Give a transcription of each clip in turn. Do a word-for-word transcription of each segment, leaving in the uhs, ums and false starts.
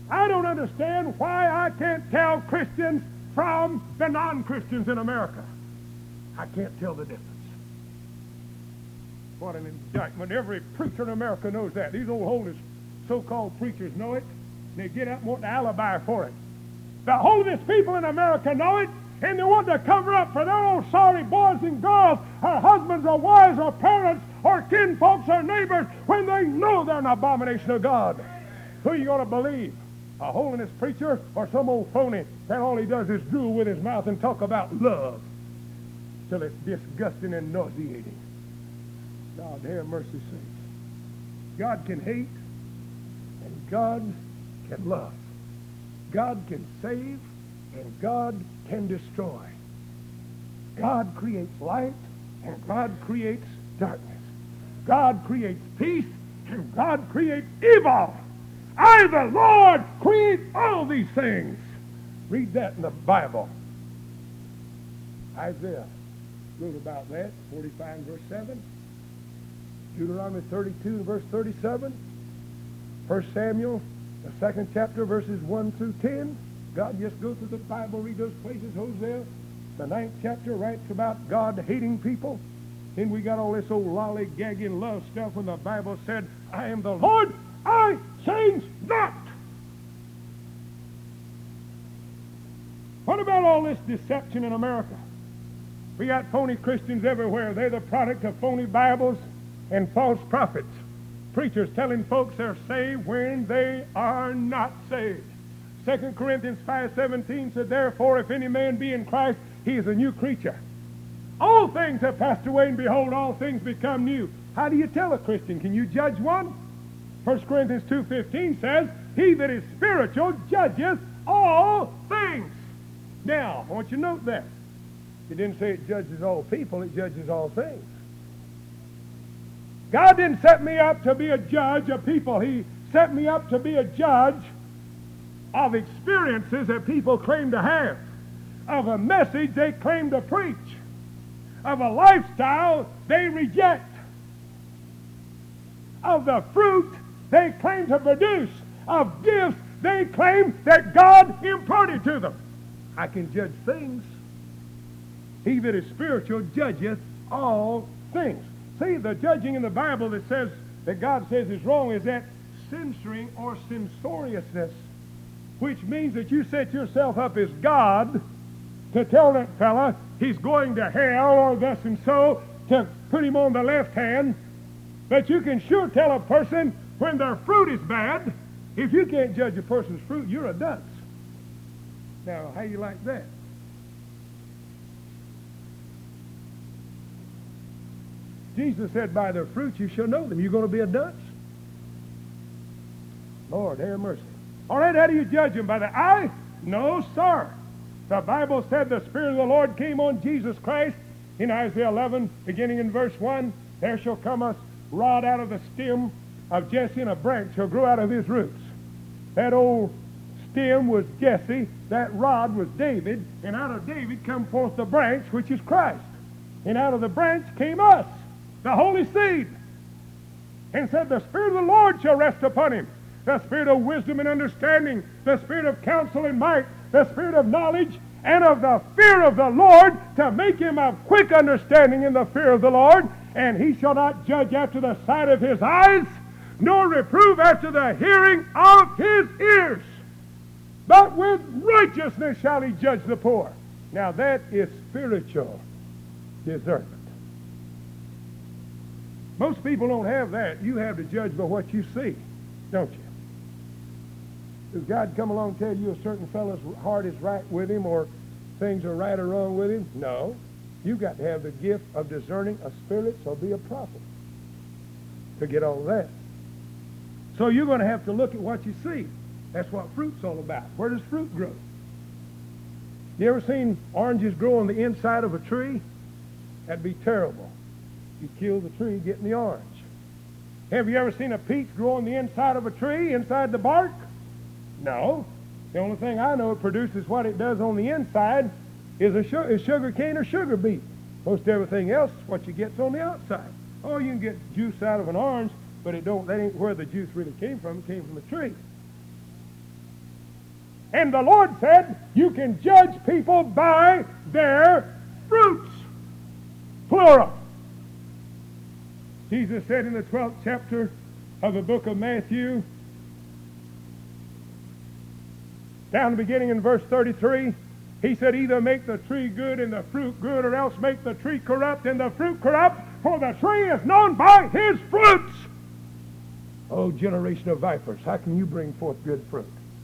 I don't understand why I can't tell Christians from the non-Christians in America. I can't tell the difference. What an indictment. Every preacher in America knows that. These old holiness so-called preachers know it. They get up and want an alibi for it. The holiness people in America know it, and they want to cover up for their own sorry boys and girls, or husbands or wives or parents or kinfolks or neighbors, when they know they're an abomination of God. Who are you going to believe? A holiness preacher or some old phony that all he does is drool with his mouth and talk about love till it's disgusting and nauseating? God, have mercy, saints. God can hate and God can love. God can save and God can destroy. God creates light and God creates darkness. God creates peace and God creates evil. I, the Lord, create all these things. Read that in the Bible. Isaiah wrote about that, forty-five verse seven. Deuteronomy thirty-two verse thirty-seven. First Samuel, the second chapter, verses one through ten. God, just go through the Bible, read those places. Hosea, the ninth chapter, writes about God hating people. Then we got all this old lollygagging love stuff when the Bible said, I am the Lord, I change not. What about all this deception in America? We got phony Christians everywhere. They're the product of phony Bibles and false prophets. Preachers telling folks they're saved when they are not saved. Second Corinthians five seventeen said, therefore, if any man be in Christ, he is a new creature. All things have passed away, and behold, all things become new. How do you tell a Christian? Can you judge one? First Corinthians two fifteen says, he that is spiritual judgeth all things. Now, I want you to note that. It didn't say it judges all people, it judges all things. God didn't set me up to be a judge of people. He set me up to be a judge of experiences that people claim to have, of a message they claim to preach, of a lifestyle they reject, of the fruit they claim to produce, of gifts they claim that God imparted to them. I can judge things. He that is spiritual judgeth all things. See, the judging in the Bible that says, that God says is wrong, is that censoring or censoriousness, which means that you set yourself up as God to tell that fella he's going to hell or thus and so, to put him on the left hand. But you can sure tell a person when their fruit is bad. If you can't judge a person's fruit, you're a dunce. Now, how you like that? Jesus said, by their fruits you shall know them. You going to be a dunce? Lord, have mercy. All right, how do you judge them? By the eye? No, sir. The Bible said the Spirit of the Lord came on Jesus Christ. In Isaiah eleven, beginning in verse one, there shall come a rod out of the stem of Jesse, and a branch shall grow out of his roots. That old stem was Jesse, that rod was David, and out of David come forth the branch, which is Christ. And out of the branch came us, the holy seed. And said, the Spirit of the Lord shall rest upon him, the Spirit of wisdom and understanding, the Spirit of counsel and might, the Spirit of knowledge and of the fear of the Lord, to make him of quick understanding in the fear of the Lord. And he shall not judge after the sight of his eyes, nor reprove after the hearing of his ears. But with righteousness shall he judge the poor. Now that is spiritual discernment. Most people don't have that. You have to judge by what you see, don't you? Does God come along and tell you a certain fellow's heart is right with him, or things are right or wrong with him? No. You've got to have the gift of discerning a spirit, so be a prophet to get all that. So you're going to have to look at what you see. That's what fruit's all about. Where does fruit grow? You ever seen oranges grow on the inside of a tree? That'd be terrible. You kill the tree getting the orange. Have you ever seen a peach grow on the inside of a tree, inside the bark? No. The only thing I know it produces what it does on the inside is a sugar, is sugar cane or sugar beet. Most everything else is what you get on the outside. Oh, you can get juice out of an orange, but it don't. That ain't where the juice really came from. It came from a tree. And the Lord said, you can judge people by their fruits. Plural. Jesus said in the twelfth chapter of the book of Matthew, down the beginning in verse thirty-three, he said, either make the tree good and the fruit good, or else make the tree corrupt and the fruit corrupt, for the tree is known by his fruits. Oh, generation of vipers, how can you bring forth good fruit?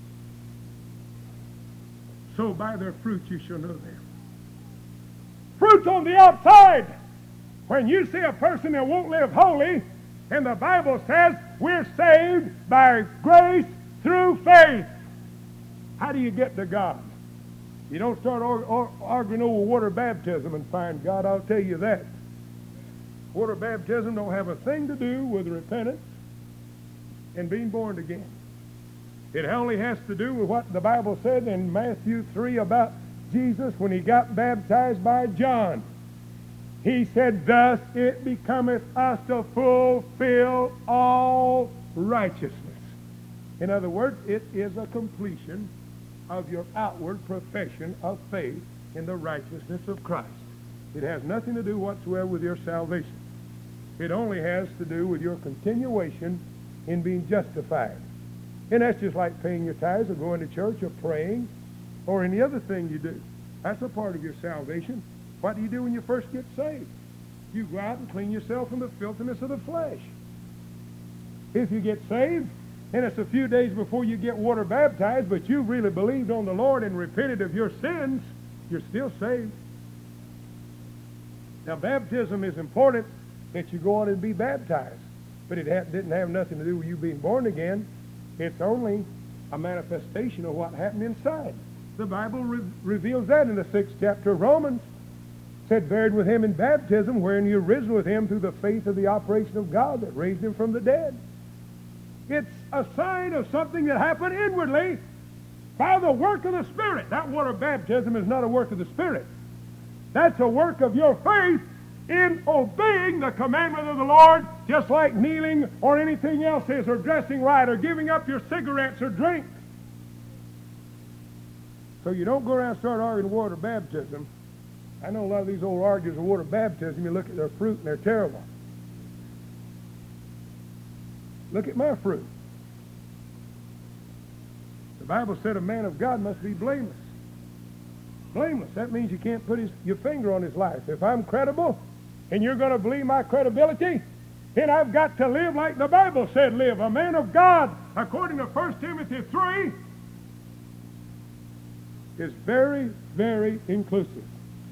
So by their fruit you shall know them. Fruit on the outside. When you see a person that won't live holy, and the Bible says we're saved by grace through faith. How do you get to God? You don't start ar- ar- arguing over water baptism and find God, I'll tell you that. Water baptism don't have a thing to do with repentance and being born again. It only has to do with what the Bible said in Matthew three about Jesus when he got baptized by John. He said, thus it becometh us to fulfill all righteousness. In other words, it is a completion of your outward profession of faith in the righteousness of Christ. It has nothing to do whatsoever with your salvation. It only has to do with your continuation in being justified. And that's just like paying your tithes or going to church or praying or any other thing you do. That's a part of your salvation. What do you do when you first get saved? You go out and clean yourself from the filthiness of the flesh. If you get saved, and it's a few days before you get water baptized, but you really believed on the Lord and repented of your sins, you're still saved. Now, baptism is important that you go on and be baptized, but it ha- didn't have nothing to do with you being born again. It's only a manifestation of what happened inside. The Bible re- reveals that in the sixth chapter of Romans. It said, buried with him in baptism, wherein you risen with him through the faith of the operation of God that raised him from the dead. It's a sign of something that happened inwardly by the work of the Spirit. That water baptism is not a work of the Spirit. That's a work of your faith in obeying the commandment of the Lord, just like kneeling or anything else is, or dressing right, or giving up your cigarettes or drink. So you don't go around and start arguing water baptism. I know a lot of these old arguers of water baptism, you look at their fruit and they're terrible. Look at my fruit. The Bible said a man of God must be blameless. Blameless. That means you can't put his, your finger on his life. If I'm credible and you're going to believe my credibility, then I've got to live like the Bible said live. A man of God, according to First Timothy three, is very, very inclusive.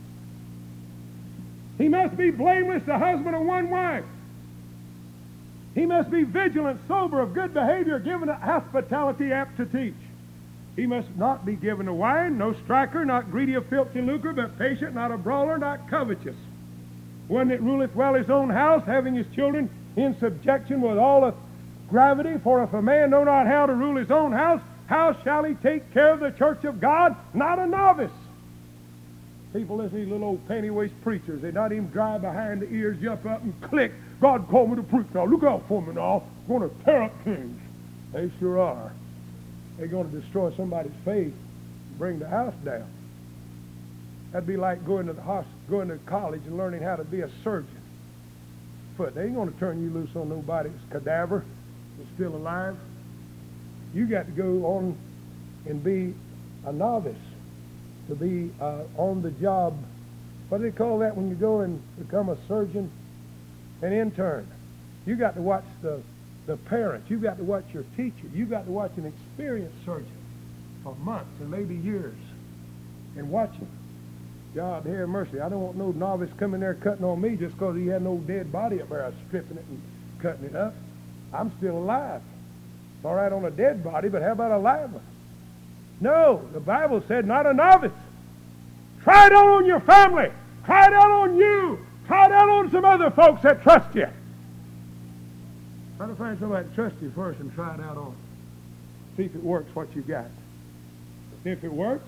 He must be blameless, the husband of one wife. He must be vigilant, sober, of good behavior, given to hospitality, apt to teach. He must not be given to wine, no striker, not greedy of filthy lucre, but patient, not a brawler, not covetous. One that ruleth well his own house, having his children in subjection with all of gravity. For if a man know not how to rule his own house, how shall he take care of the church of God? Not a novice. People listen to these little old panty-waist preachers. They're not even dry behind the ears, jump up and click. God called me to preach now. Look out for me now. I'm going to tear up things. They sure are. They're going to destroy somebody's faith and bring the house down. That'd be like going to the hospital, going to college and learning how to be a surgeon. But they ain't going to turn you loose on nobody's cadaver that's still alive. You got to go on and be a novice, to be uh, on the job. What do they call that when you go and become a surgeon? An intern. You got to watch the, the parents. You've got to watch your teacher. You've got to watch an experienced surgeon for months and maybe years and watch him. God, have mercy. I don't want no novice coming there cutting on me just because he had no dead body up there. I was stripping it and cutting it up. I'm still alive. It's all right on a dead body, but how about a live one? No, the Bible said not a novice. Try it out on your family. Try it out on you. Try it out on some other folks that trust you. Try to find somebody that trusts you first and try it out on. See if it works what you got. If it works,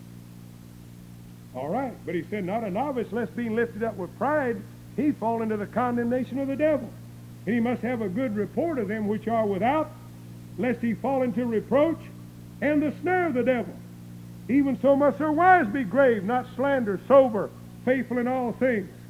all right. But he said, not a novice, lest being lifted up with pride, he fall into the condemnation of the devil. And he must have a good report of them which are without, lest he fall into reproach. and the snare of the devil. Even so must their wives be grave, not slander, sober, faithful in all things.